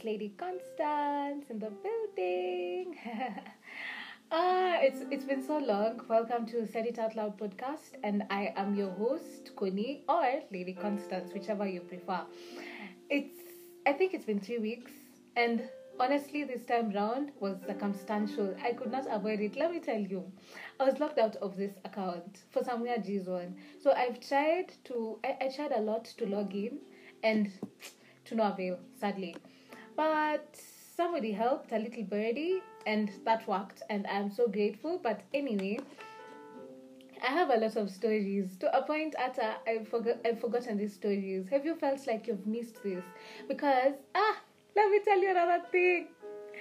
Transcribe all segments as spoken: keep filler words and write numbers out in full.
Lady Constance in the building. Ah, it's it's been so long. Welcome to Said It Out Loud podcast, and I am your host, Koni, or Lady Constance, whichever you prefer. It's I think it's been three weeks, and honestly, this time round was circumstantial. I could not avoid it. Let me tell you, I was locked out of this account for some weird reason. So I've tried to I, I tried a lot to log in, and to no avail, sadly. But somebody helped, a little birdie, and that worked, and I'm so grateful. But anyway, I have a lot of stories. To a point, at a, I've, forgot, I've forgotten these stories. Have you felt like you've missed this? Because, ah, let me tell you another thing.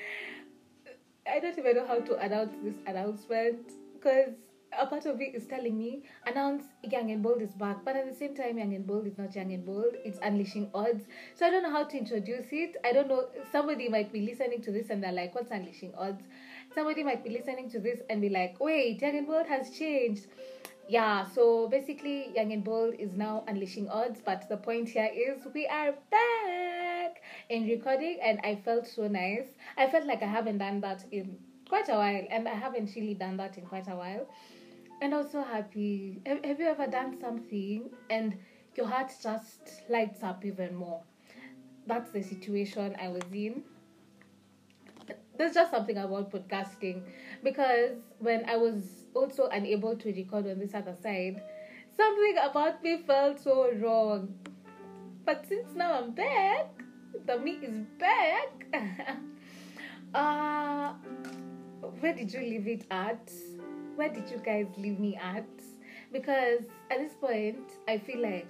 I don't even know how to announce this announcement, because a part of it is telling me, announce Young and Bold is back, but at the same time, Young and Bold is not Young and Bold, it's Unleashing Odds. So I don't know how to introduce it. I don't know, somebody might be listening to this and they're like, what's Unleashing Odds? Somebody might be listening to this and be like, wait, Young and Bold has changed. Yeah, so basically, Young and Bold is now Unleashing Odds, but the point here is we are back in recording, and I felt so nice. I felt like I haven't done that in quite a while, and I haven't really done that in quite a while. And also happy. Have, have you ever done something and your heart just lights up even more? That's the situation I was in. There's just something about podcasting, because when I was also unable to record on this other side, something about me felt so wrong. But since now I'm back, the me is back. uh, where did you leave it at? Where did you guys leave me at? Because at this point, I feel like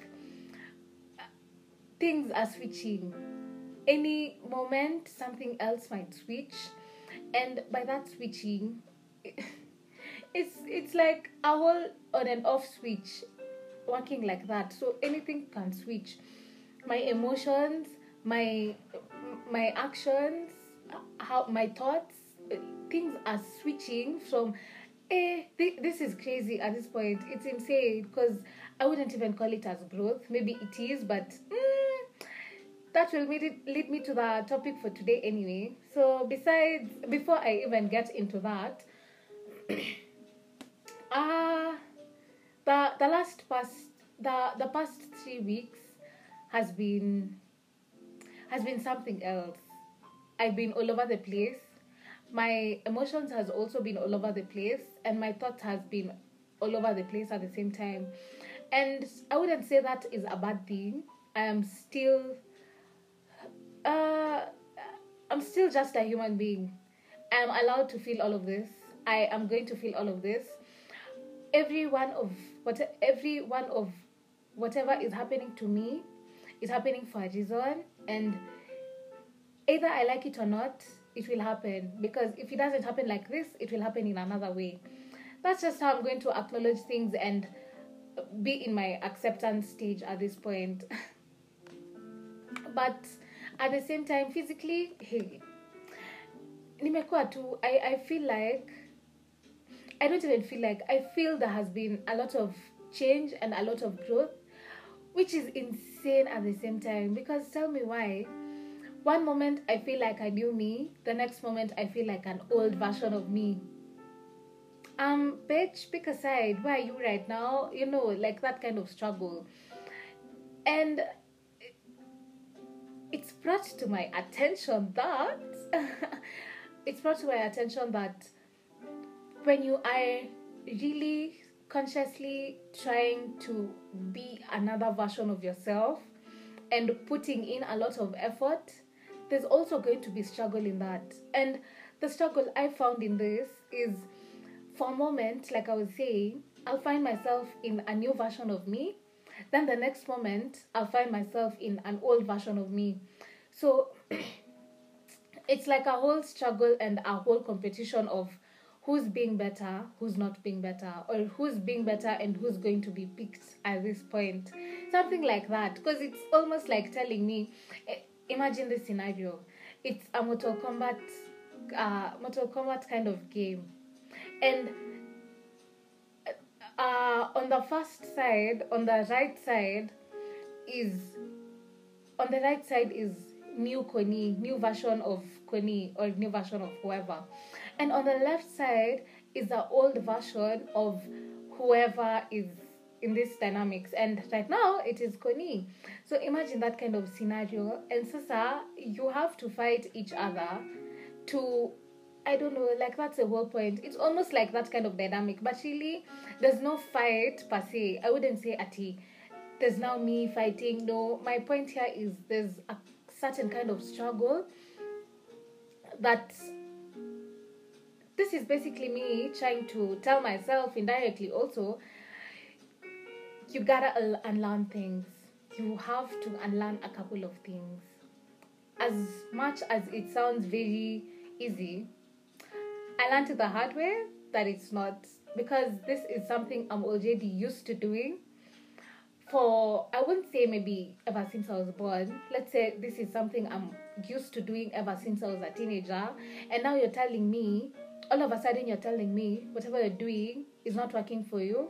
things are switching. Any moment, something else might switch. And by that switching, it's it's like a whole on and off switch working like that. So anything can switch. My emotions, my my actions, how my thoughts, things are switching from Eh, this is crazy at this point. It's insane, because I wouldn't even call it as growth. Maybe it is, but mm, that will lead, it, lead me to the topic for today anyway. So besides, before I even get into that, uh, the the last past the the past three weeks has been has been something else. I've been all over the place. My emotions has also been all over the place, and my thoughts has been all over the place at the same time. And I wouldn't say that is a bad thing. I am still uh I'm still just a human being. I am allowed to feel all of this. I am going to feel all of this. Every one of what every one of whatever is happening to me is happening for a reason, and either I like it or not, it will happen. Because if it doesn't happen like this, it will happen in another way. That's just how I'm going to acknowledge things and be in my acceptance stage at this point. But at the same time, physically, hey, nimekuwa tu, I, I feel like, I don't even feel like, I feel there has been a lot of change and a lot of growth, which is insane at the same time. Because tell me why. One moment I feel like a new me, the next moment I feel like an old version of me. Um, bitch, pick a side. Where are you right now? You know, like that kind of struggle. And it's brought to my attention that it's brought to my attention that when you are really consciously trying to be another version of yourself and putting in a lot of effort, there's also going to be struggle in that. And the struggle I found in this is, for a moment, like I was saying, I'll find myself in a new version of me. Then the next moment, I'll find myself in an old version of me. So it's like a whole struggle and a whole competition of who's being better, who's not being better, or who's being better and who's going to be picked at this point. Something like that. Because it's almost like telling me, imagine this scenario. It's a Mortal Kombat, uh, Mortal Kombat kind of game. And uh, on the first side, on the right side, is on the right side is new Connie, new version of Connie, or new version of whoever. And on the left side is the old version of whoever is in this dynamics. And right now it is Connie. So imagine that kind of scenario. And Sasa, you have to fight each other to, I don't know, like that's the whole point. It's almost like that kind of dynamic. But really, there's no fight per se. I wouldn't say ati, there's now me fighting. No, my point here is there's a certain kind of struggle that this is basically me trying to tell myself indirectly also, you gotta unlearn things. You have to unlearn a couple of things. As much as it sounds very easy, I learned it the hard way that it's not, because this is something I'm already used to doing for, I wouldn't say maybe ever since I was born. Let's say this is something I'm used to doing ever since I was a teenager. And now you're telling me, all of a sudden you're telling me, whatever you're doing is not working for you,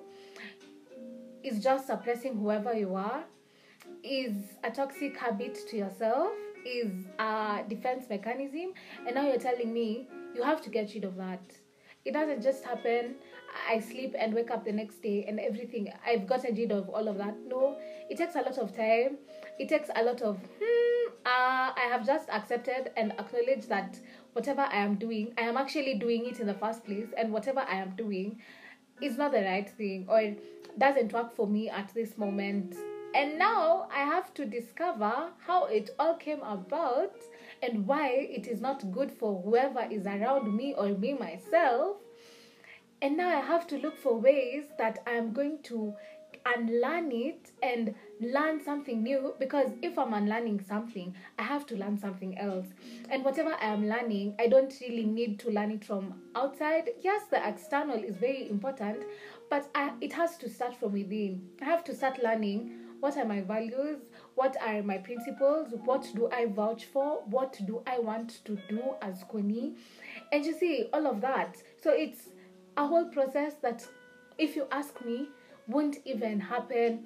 is just suppressing whoever you are, is a toxic habit to yourself, is a defense mechanism. And now you're telling me you have to get rid of that. It doesn't just happen, I sleep and wake up the next day and everything, I've gotten rid of all of that. No, it takes a lot of time. It takes a lot of, hmm, uh, I have just accepted and acknowledged that whatever I am doing, I am actually doing it in the first place, and whatever I am doing is not the right thing or doesn't work for me at this moment. And now I have to discover how it all came about and why it is not good for whoever is around me or me myself. And now I have to look for ways that I'm going to unlearn it and learn something new, because if I'm unlearning something, I have to learn something else. And whatever I am learning, I don't really need to learn it from outside. Yes, the external is very important, but I, it has to start from within. I have to start learning what are my values, what are my principles, what do I vouch for, what do I want to do as Connie, and you see, all of that. So it's a whole process that, if you ask me, won't even happen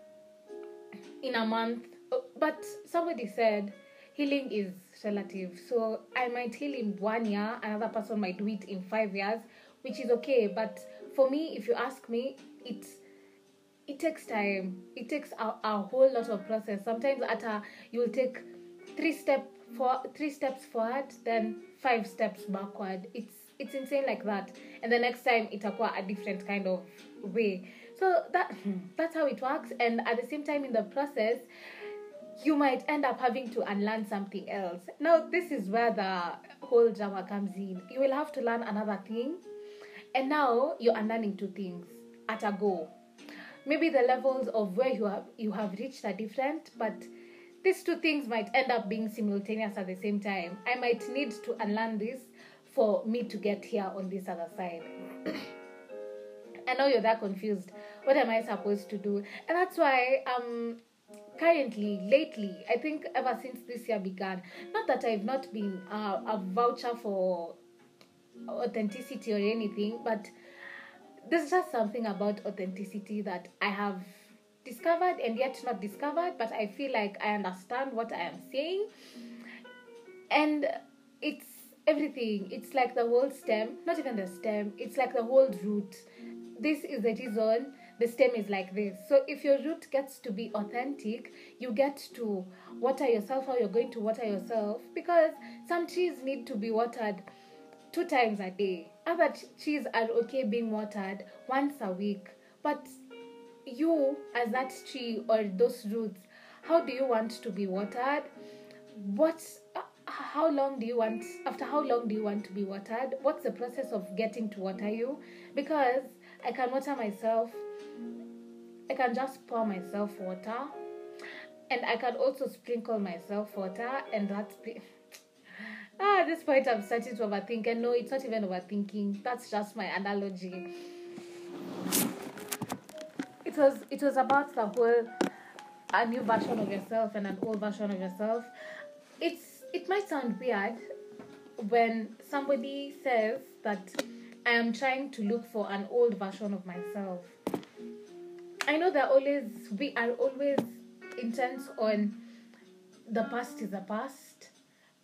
in a month. But somebody said healing is relative. So I might heal in one year, another person might do it in five years, which is okay. But for me, if you ask me, it's it takes time. It takes a, a whole lot of process. Sometimes at a, you'll take three step for three steps forward, then five steps backward. It's it's insane like that. And the next time itakuwa a different kind of way. So that that's how it works. And at the same time, in the process, you might end up having to unlearn something else. Now, this is where the whole drama comes in. You will have to learn another thing. And now you're unlearning two things at a go. Maybe the levels of where you have you have reached are different, but these two things might end up being simultaneous at the same time. I might need to unlearn this for me to get here on this other side. I know you're that confused. What am I supposed to do? And that's why um currently, lately, I think ever since this year began, not that I've not been uh, a voucher for authenticity or anything, but there's just something about authenticity that I have discovered and yet not discovered, but I feel like I understand what I am saying. And it's everything. It's like the whole stem, not even the stem, it's like the whole root. This is the reason the stem is like this. So if your root gets to be authentic, you get to water yourself how you're going to water yourself, because some trees need to be watered two times a day. Other trees are okay being watered once a week. But you, as that tree or those roots, how do you want to be watered? What, uh, how long do you want, after how long do you want to be watered? What's the process of getting to water you? Because I can water myself, I can just pour myself water, and I can also sprinkle myself water, and that's... Pre- ah, at this point I'm starting to overthink, and no, it's not even overthinking, that's just my analogy. It was it was about the whole a new version of yourself and an old version of yourself. It's it might sound weird when somebody says that I am trying to look for an old version of myself. I know that always we are always intent on the past is the past.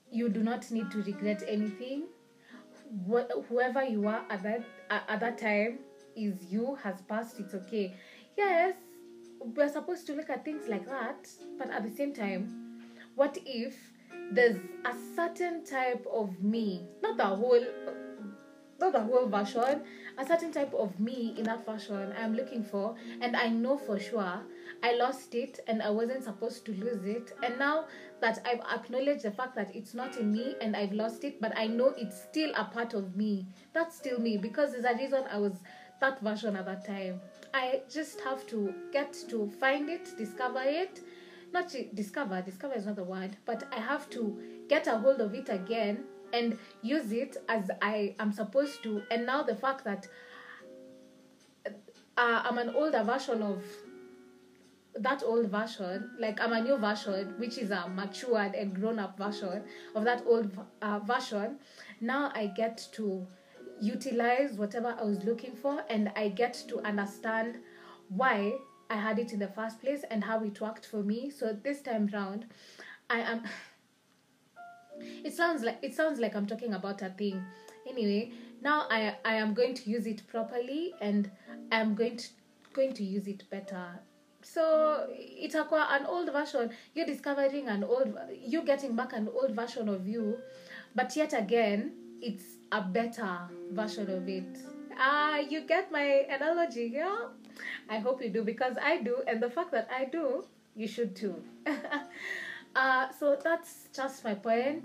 you do not need to regret anything. Wh- whoever you are at that at at that time is you, has passed. It's okay. Yes, we're supposed to look at things like that, but at the same time, what if there's a certain type of me, not the whole not the whole version, a certain type of me in that version I'm looking for, and I know for sure I lost it and I wasn't supposed to lose it. And now that I've acknowledged the fact that it's not in me and I've lost it, but I know it's still a part of me, that's still me, because there's a reason I was that version at that time. I just have to get to find it, discover it. Not to discover, discover is not the word, but I have to get a hold of it again and use it as I am supposed to. And now the fact that uh, I'm an older version of that old version, like I'm a new version, which is a matured and grown up version of that old uh, version. Now I get to utilize whatever I was looking for, and I get to understand why I had it in the first place and how it worked for me. So this time round, I am. It sounds like it sounds like I'm talking about a thing. Anyway, now I I am going to use it properly, and I'm going to going to use it better. So it's a, an old version. You're discovering an old, you getting back an old version of you, but yet again, it's a better version of it. Ah, you get my analogy, yeah? I hope you do, because I do, and the fact that I do, you should too. uh, so that's just my point.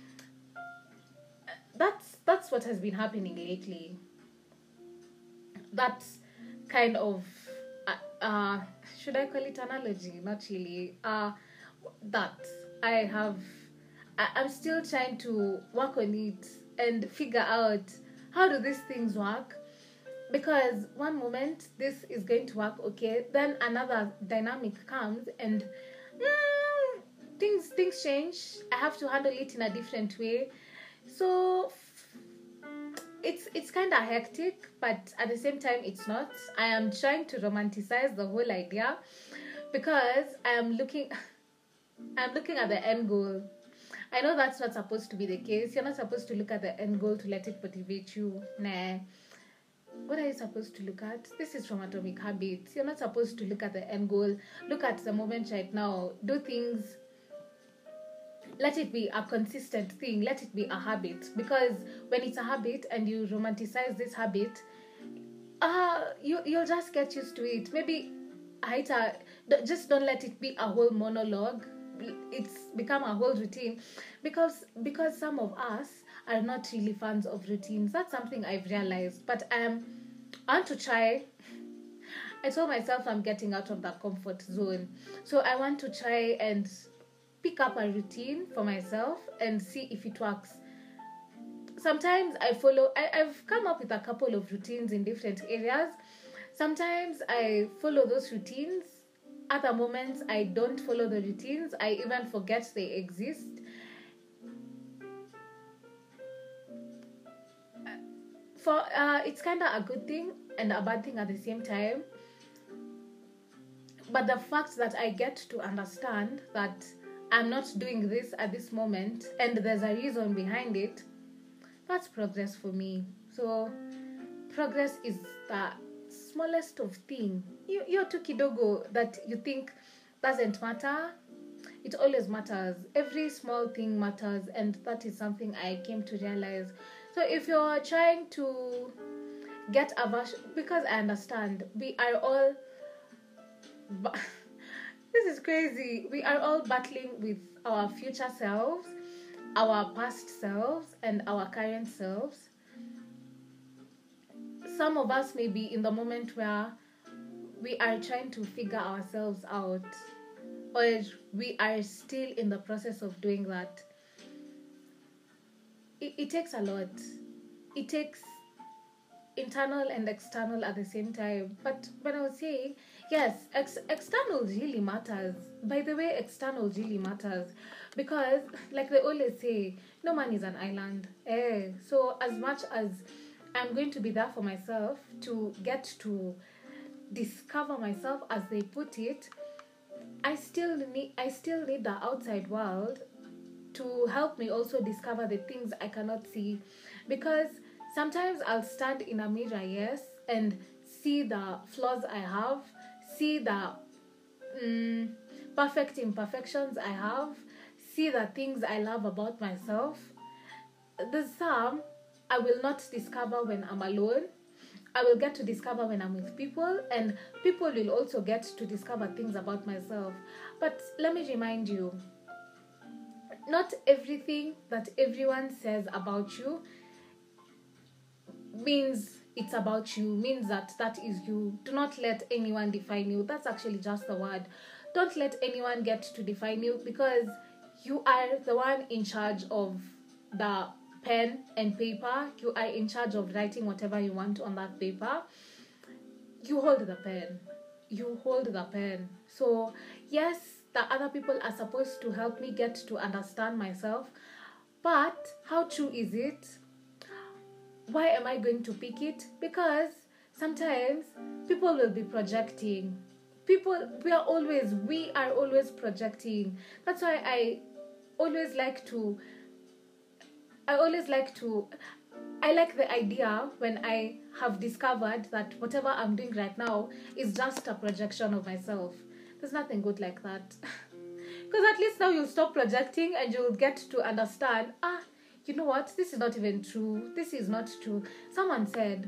That's that's what has been happening lately. That's kind of uh, uh should I call it analogy? Not really. Uh, that I have. I, I'm still trying to work on it and figure out how do these things work. Because one moment this is going to work okay, then another dynamic comes and mm, things things change. I have to handle it in a different way. So it's it's kind of hectic, but at the same time it's not. I am trying to romanticize the whole idea because I am looking I'm looking at the end goal. I know that's not supposed to be the case. You're not supposed to look at the end goal to let it motivate you. Nah. What are you supposed to look at? This is from Atomic Habits. You're not supposed to look at the end goal. Look at the moment right now. Do things. Let it be a consistent thing. Let it be a habit. Because when it's a habit and you romanticize this habit, uh, you, you'll just get used to it. Maybe Haita, just don't let it be a whole monologue. It's become a whole routine. Because because some of us are not really fans of routines. That's something I've realized. But um, I want to try. I told myself I'm getting out of that comfort zone. So I want to try and pick up a routine for myself and see if it works. Sometimes I follow, I, I've come up with a couple of routines in different areas. Sometimes I follow those routines. Other moments I don't follow the routines. I even forget they exist. For uh, it's kind of a good thing and a bad thing at the same time. But the fact that I get to understand that I'm not doing this at this moment and there's a reason behind it, that's progress for me. So progress is the smallest of thing. You, you're too kidogo that you think doesn't matter. It always matters. Every small thing matters, and that is something I came to realize. So if you're trying to get a version, because I understand we are all ba- this is crazy. We are all battling with our future selves, our past selves, and our current selves. Some of us may be in the moment where we are trying to figure ourselves out, or we are still in the process of doing that. It, it takes a lot. It takes internal and external at the same time. But when I was saying, yes, ex- external really matters. By the way, external really matters. Because, like they always say, no man is an island. Eh. So as much as I'm going to be there for myself to get to discover myself, as they put it, I still need I still need the outside world to help me also discover the things I cannot see. Because sometimes I'll stand in a mirror, yes, and see the flaws I have, see the mm, perfect imperfections I have, see the things I love about myself. There's some I will not discover when I'm alone. I will get to discover when I'm with people, and people will also get to discover things about myself. But let me remind you, not everything that everyone says about you means it's about you, means that that is you. Do not let anyone define you. That's actually just the word. Don't let anyone get to define you, because you are the one in charge of the pen and paper. You are in charge of writing whatever you want on that paper. You hold the pen. You hold the pen. So, yes, the other people are supposed to help me get to understand myself. But how true is it? Why am I going to pick it? Because sometimes people will be projecting. People, we are always, we are always projecting. That's why I always like to, I always like to, I like the idea when I have discovered that whatever I'm doing right now is just a projection of myself. There's nothing good like that. Because at least now you'll stop projecting and you'll get to understand, ah, you know what, this is not even true. This is not true. Someone said,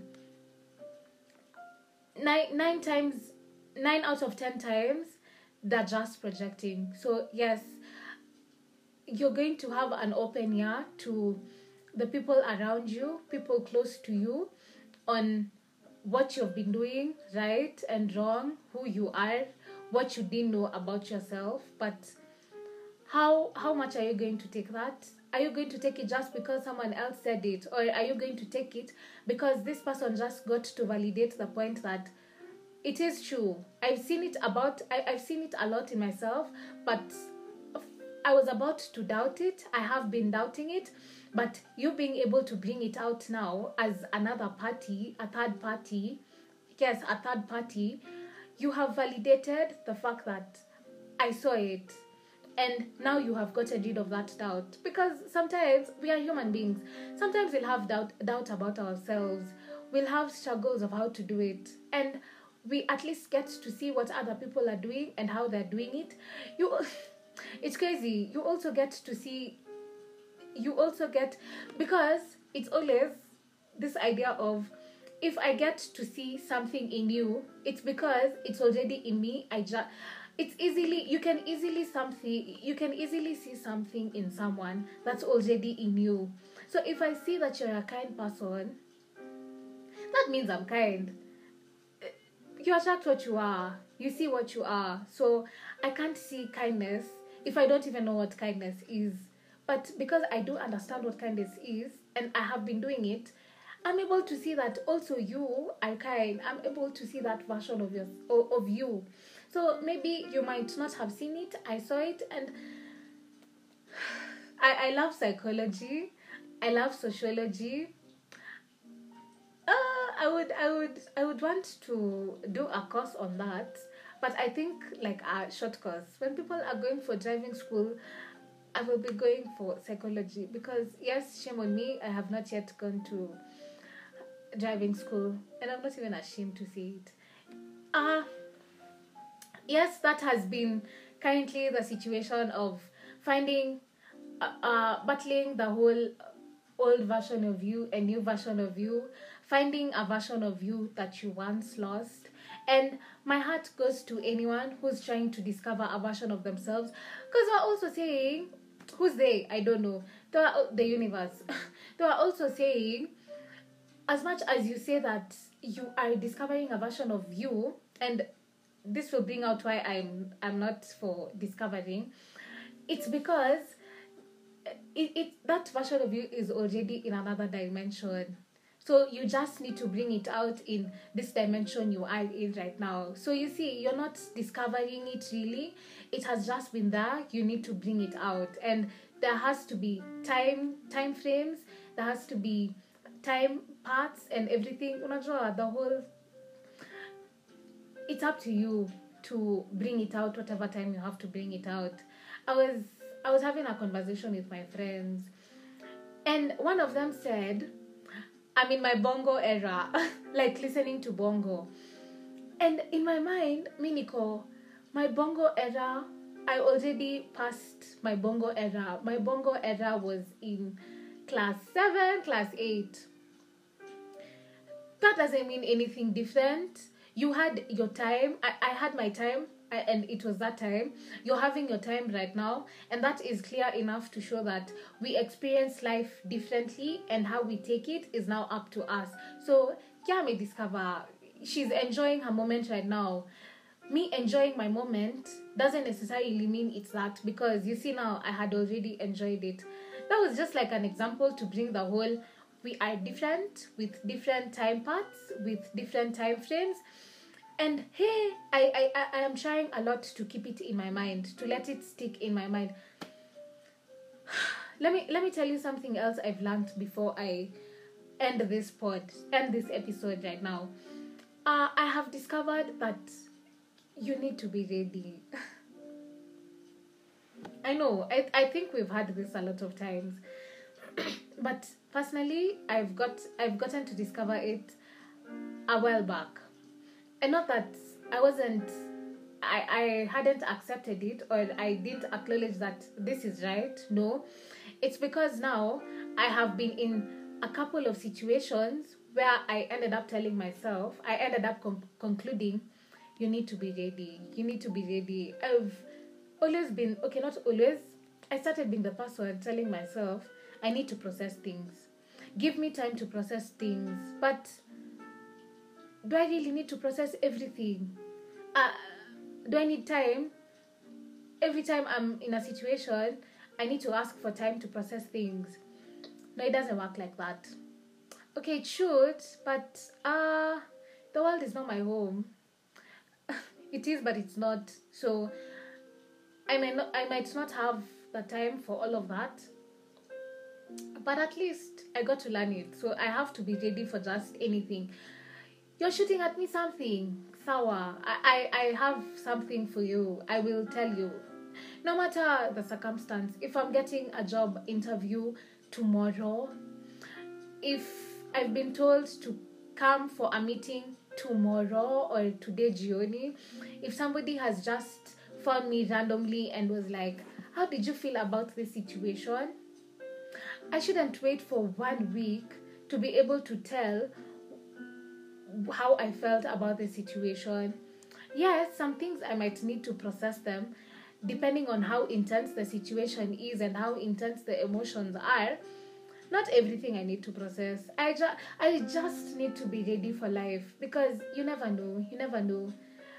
nine, nine times, nine out of ten times, they're just projecting. So yes, you're going to have an open ear to the people around you, people close to you, on what you've been doing right and wrong, who you are, what you didn't know about yourself. But how how much are you going to take that? Are you going to take it just because someone else said it? Or are you going to take it because this person just got to validate the point that it is true? I've seen it about, I, I've seen it a lot in myself, but I was about to doubt it. I have been doubting it. But you being able to bring it out now as another party, a third party, yes, a third party, you have validated the fact that I saw it. And now you have gotten rid of that doubt. Because sometimes we are human beings. Sometimes we'll have doubt, doubt about ourselves. We'll have struggles of how to do it. And we at least get to see what other people are doing and how they're doing it. You, it's crazy. You also get to see, you also get, because it's always this idea of, if I get to see something in you, it's because it's already in me. I just... It's easily, you can easily something, you can easily see something in someone that's already in you. So if I see that you're a kind person, that means I'm kind. You attract what you are. You see what you are. So I can't see kindness if I don't even know what kindness is. But because I do understand what kindness is, and I have been doing it, I'm able to see that also you are kind. I'm able to see that version of your, of you. So maybe you might not have seen it. I saw it, and I, I love psychology. I love sociology. Uh, I would I would I would want to do a course on that. But I think like a short course. When people are going for driving school, I will be going for psychology, because yes, shame on me, I have not yet gone to driving school, and I'm not even ashamed to say it. Ah. Uh, Yes, that has been currently the situation of finding, uh, uh, battling the whole old version of you and new version of you, finding a version of you that you once lost. And my heart goes to anyone who's trying to discover a version of themselves, because we're also saying, who's they? I don't know. They are the universe. They are also saying, as much as you say that you are discovering a version of you, and this will bring out why I'm I'm not for discovering. It's because it, it that version of you is already in another dimension. So you just need to bring it out in this dimension you are in right now. So you see, you're not discovering it really. It has just been there. You need to bring it out. And there has to be time time frames. There has to be time parts and everything. The whole... It's up to you to bring it out whatever time you have to bring it out. I was I was having a conversation with my friends, and one of them said, I'm in my bongo era, like listening to bongo. And in my mind, Miniko, my bongo era, I already passed my bongo era. My bongo era was in class seven, class eight. That doesn't mean anything different. You had your time. I, I had my time, I, and it was that time. You're having your time right now, and that is clear enough to show that we experience life differently, and how we take it is now up to us. So, yeah, may discover she's enjoying her moment right now. Me enjoying my moment doesn't necessarily mean it's that, because you see now I had already enjoyed it. That was just like an example to bring the whole, we are different with different time parts, with different time frames. And hey, I, I, I am trying a lot to keep it in my mind, to let it stick in my mind. Let me let me tell you something else I've learned before I end this pod, end this episode right now. Uh, I have discovered that you need to be ready. I know, I, I think we've had this a lot of times. But personally, I've got I've gotten to discover it a while back. And not that I wasn't I, I hadn't accepted it, or I didn't acknowledge that this is right. No. It's because now I have been in a couple of situations where I ended up telling myself, I ended up com- concluding, you need to be ready. You need to be ready. I've always been, okay, not always. I started being the person telling myself, I need to process things. Give me time to process things. But do I really need to process everything? Uh, do I need time? Every time I'm in a situation, I need to ask for time to process things. No, it doesn't work like that. Okay, it should, but uh, the world is not my home. It is, but it's not. So I might not, I might not have the time for all of that. But at least I got to learn it. So I have to be ready for just anything. You're shooting at me something. Sawa. I, I, I have something for you. I will tell you. No matter the circumstance. If I'm getting a job interview tomorrow, if I've been told to come for a meeting tomorrow or today, Gioni, if somebody has just found me randomly and was like, how did you feel about this situation? I shouldn't wait for one week to be able to tell how I felt about the situation. Yes, some things I might need to process them depending on how intense the situation is and how intense the emotions are. Not everything I need to process. I, ju- I just need to be ready for life, because you never know. You never know.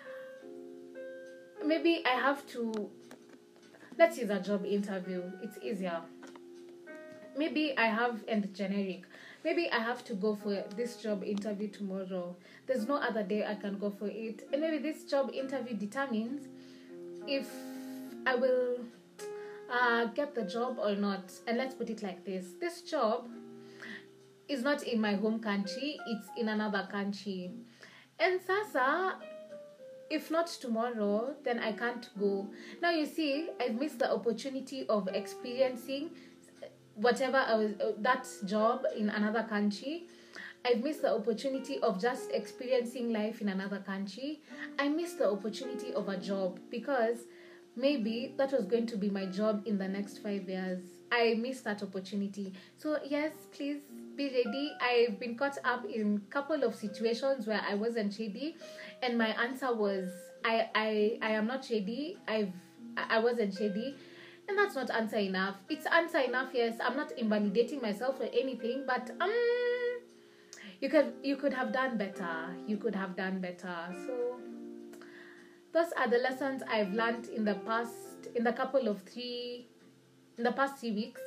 Maybe I have to... Let's use a job interview. It's easier. Maybe I have... And generic. Maybe I have to go for this job interview tomorrow. There's no other day I can go for it. And maybe this job interview determines if I will... Uh, get the job or not. And let's put it like this. This job is not in my home country. It's in another country. And Sasa, if not tomorrow, then I can't go. Now you see, I've missed the opportunity of experiencing whatever I was, uh, that job in another country. I've missed the opportunity of just experiencing life in another country. I missed the opportunity of a job because maybe that was going to be my job in the next five years. I missed that opportunity. So yes, please be ready. I've been caught up in a couple of situations where I wasn't ready, and my answer was, I I, I am not ready. I've I wasn't ready. And that's not answer enough. It's answer enough, yes. I'm not invalidating myself or anything, but um you could you could have done better. You could have done better. So those are the lessons I've learned in the past, in the couple of three, in the past three weeks.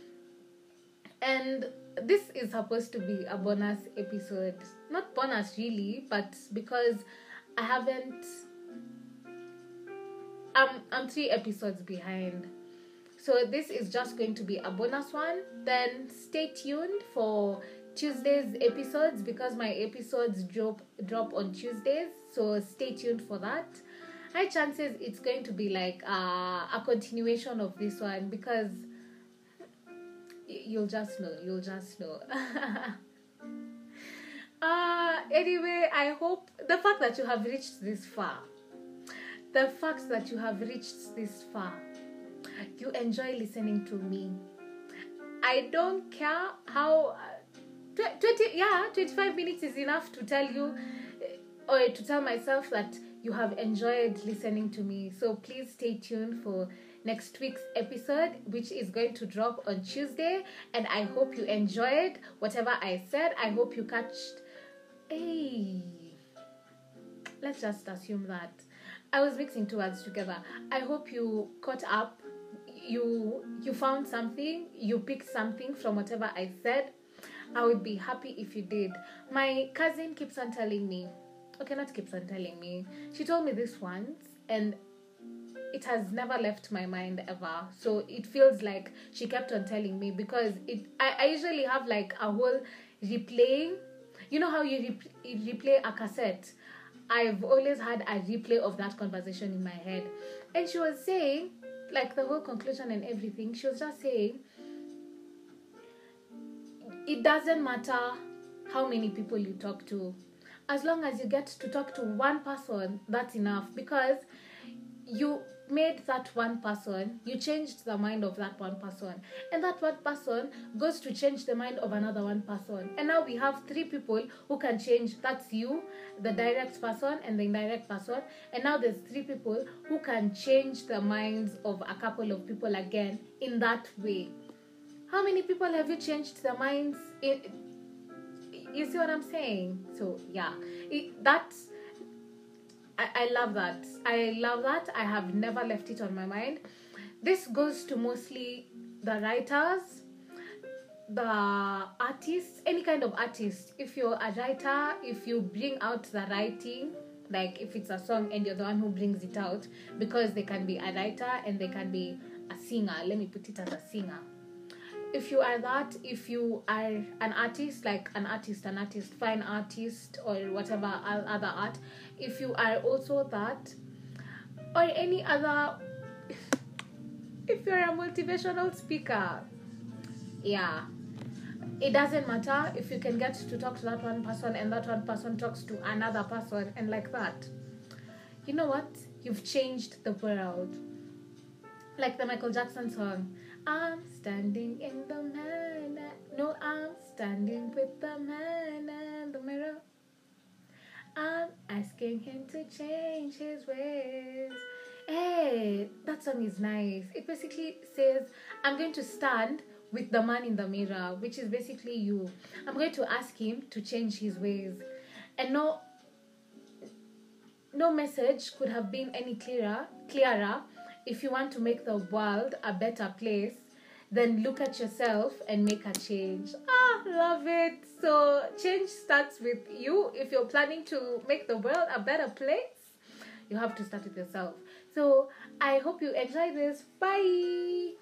And this is supposed to be a bonus episode. Not bonus really, but because I haven't, I'm, I'm three episodes behind. So this is just going to be a bonus one. Then stay tuned for Tuesday's episodes, because my episodes drop drop on Tuesdays. So stay tuned for that. high chances it's going to be like uh, a continuation of this one, because y- you'll just know. You'll just know. uh, anyway, I hope the fact that you have reached this far, the fact that you have reached this far, you enjoy listening to me. I don't care how. Uh, twenty, yeah, twenty-five minutes is enough to tell you, uh, or to tell myself that you have enjoyed listening to me. So please stay tuned for next week's episode, which is going to drop on Tuesday. And I hope you enjoyed whatever I said. I hope you catched. Hey, let's just assume that. I was mixing two words together. I hope you caught up. You you found something. You picked something from whatever I said. I would be happy if you did. My cousin keeps on telling me. Okay, not keeps on telling me. She told me this once, and it has never left my mind ever. So it feels like she kept on telling me, because it. I, I usually have like a whole replaying. You know how you, rep- you replay a cassette? I've always had a replay of that conversation in my head. And she was saying, like the whole conclusion and everything, she was just saying, it doesn't matter how many people you talk to. As long as you get to talk to one person, that's enough. Because you made that one person, you changed the mind of that one person. And that one person goes to change the mind of another one person. And now we have three people who can change. That's you, the direct person, and the indirect person. And now there's three people who can change the minds of a couple of people again in that way. How many people have you changed their minds? In, you see what I'm saying? So, yeah. It, that's... I, I love that. I love that. I have never left it on my mind. This goes to mostly the writers, the artists, any kind of artist. If you're a writer, if you bring out the writing, like if it's a song and you're the one who brings it out, because they can be a writer and they can be a singer. Let me put it as a singer. If you are that, if you are an artist, like an artist, an artist, fine artist, or whatever other art, if you are also that, or any other, if you're a motivational speaker, yeah, it doesn't matter if you can get to talk to that one person and that one person talks to another person, and like that. You know what? You've changed the world. Like the Michael Jackson song, I'm standing in the man. No, I'm standing with the man in the mirror. I'm asking him to change his ways. Hey, that song is nice. It basically says, I'm going to stand with the man in the mirror, which is basically you. I'm going to ask him to change his ways. And no, no message could have been any clearer, clearer. If you want to make the world a better place, then look at yourself and make a change. Ah, love it. So change starts with you. If you're planning to make the world a better place, you have to start with yourself. So I hope you enjoy this. Bye.